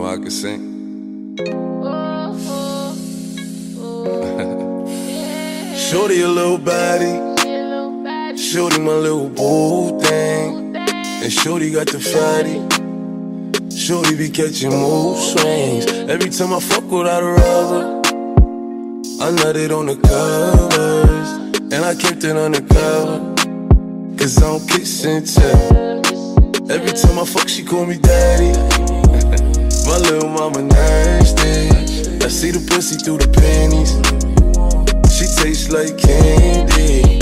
I can sing. Shorty a little baddie, shorty my little boo thing, and shorty got the fatty. Shorty be catching mood swings. Every time I fuck without a rubber, I nutted on the covers, and I kept it undercover, cause I don't kiss and tell. Every time I fuck, she call me daddy. My little mama nasty. I see the pussy through the panties. She tastes like candy.